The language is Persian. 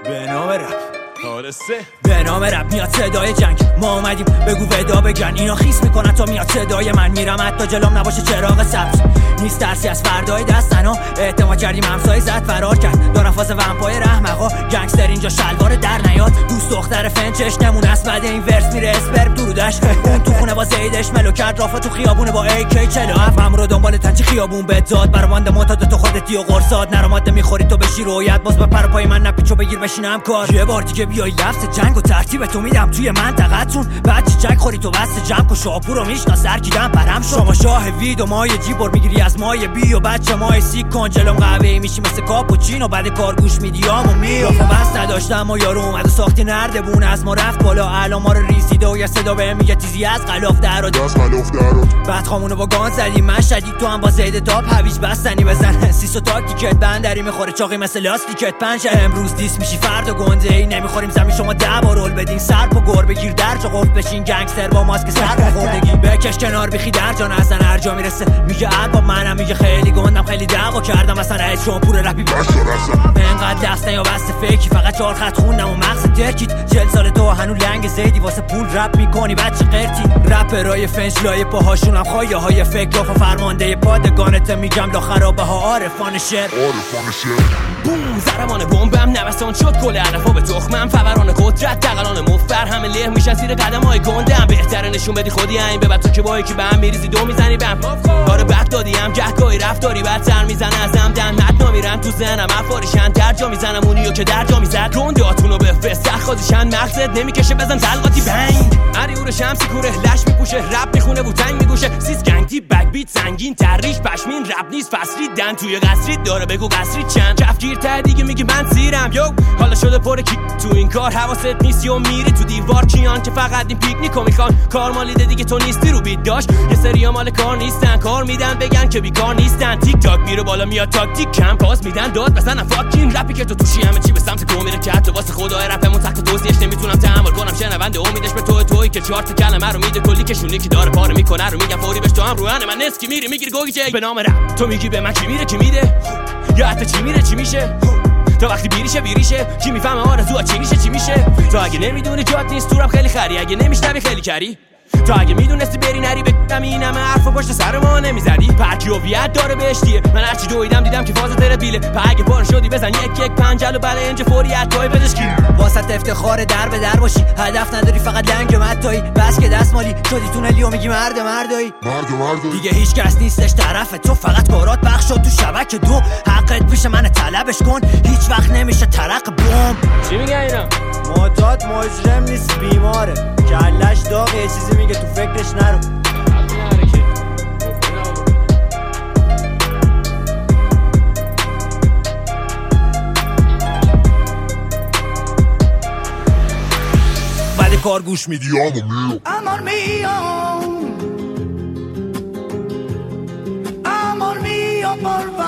به نام رپ به نام رپ میاد صدای جنگ، ما اومدیم بگو ودا بگن. اینا خیس میکنن تا میاد صدای من، میرم حتی جلوم نباشه چراغ سبز. نیست ترسی از فردای دستنا، اعتماد کردیم همسایه زد فرار کرد. دارم فاز ومپای رحمقا، گنگستر اینجا شلوار در نیاد. دوست دختر فنچش نمون است، بعد این ورس میره اسپرم درودش. اون تو خونه با زیدش ملو کرد، رافا تو خیابونه با AK 47. هم رو دنبال تنچی خیابون بدزاد، برامانده معتاد تو خودتی و قرصاد. نرماده میخوری تو بشی رویت، باز به پر پای من نپیچو بگیر بشینم کار. یه بار دیگه بیای لفظ جنگ و ترتیب تو میدم توی منطقتون. بعد چی جنگ خوری تو بس جمع کو شاپور رو میشناس سرکیدم پرم شد. شما شاه وید و مای جیبور میگیری از مای بی و بچه مای سیک کن جلوم قهوه‌ای میشی مثل کاپوچینو. بعد کار گوش میدیامو میرافو بس نداشتم و یارو اومد و ساختی نردبون از ما رفت بالا. الان ما رو ریسیده و یه صدا بهم میگه تیزی از غلاف در بعد خامونو با گان زدی من شدید تو هم با زید تاپ هویج بستنی بزن. سیسو تاکتیکت بندری میخوره چاقی مثل لاستیکت پنج. امروز دیس میشی فردا گنده ای نمیخوریم زمین شما 10 بار رول بدین. سر پا گور بگیر در جا قفل بشین گنگستر با ماسک سر بخوردگی. بکش کنار بیخی در جا نزن هر جا میرسه میگه الباب منم میگه خیلی گندم خیلی دعوا کردم مثلا رئیس جمهور رپی انقدر دست یا بس فیکی فقط 4 خط خوندم و مغز درکیت. 40 سال تو هنو لنگ زیدی واسه پول رپ میکنی بچه قرتی. رپرای فنچلای پاهاشونم خایه های فکر و فرمانده پادگانت میگم لا خرابه ها عارفان شعر. بوم زربان بمبم نوسان شد کل علفا به تخمم. فوران قدرت تقلان مفر همه له میشن زیر قدم های گندم. بهتره نشون بدی خودی این به بعد تو که با یکی به هم میریزی دو میزنی بم. کار بد دادیم گهگاهی رفتاری بد سر میزنه ازم دهنت نمیرن تو ذهنم افارشن در جا میزنم اونیو که در جا میزد. گنداتونو بفرست سرخازیشن مغزت نمیکشه بزن تلقاتی بنگ. عریور شمسی کوره لش میپوشه رپ میخونه بوتنگ میگوشه. سیس گنگتی بک بیت سنگین تریش پشمین رپ نیست فصلی دن توی قصری داره بگو قصری چند. کفگیر ته دیگه میگی من سیرم یو حالا شده پر کی تو این کار حواست نیست یا میری تو دیوار کیان که فقط این پیکنیکو میخوان. کار مالیده دیگه تو نیستی رو بیت داش. یه سریا مال کار نیستن کار میدن بگن که بیکار نیستن. تیک تاک میره بالا میاد تاکتیک کم پاس میدن داد بزنن فاکین رپی که تو توشی همه چی به سمت تو میره که حتی واسه خدای رپمون تحت توصیهش نمیتونم تحمل کنم. شنونده امیدش به تویی که 4 تا کلمه رو میده کلی که شونی که داره پاره میکنه رو میگم فوری بهش تو هم روحانه من نسکی میری میگیری گوگی جی. به نام رپ تو میگی به من کی میره کی میده یا حتی چی میره چی میشه. تا وقتی بیریشه کی میفهمه آرزوها چی میشه. تو اگه نمیدونی جات نیست تو رپ خیلی خری اگه نمیشنوی خیلی کری. تو اگه میدونستی بری نری بگم این همه حرفا پشت سر ما نمیزدی. پرکیویت داره بهشتیه من هرچی دویدم دیدم که فاز ترت بیله. اگه پار شدی بزن یک پنجل و بله اینجا فوریت توی پزشکی. واسط افتخار در به در باشی هدف نداری فقط لنگ متایی. بس که دستمالی شدی تونلی و میگی مردایی دیگه هیچ کس نیستش طرف تو. فقط کارات پخش شد تو شبکه دو. حقت میشه من طلبش کن هیچ وقت نمیشه ترق بوم. چی میگن اینا؟ معتاد مجرم نیست بیماره کلش داغ یه چیزی میگه تو فکرش نرو. بعد کار گوش میدیام Amor mío, por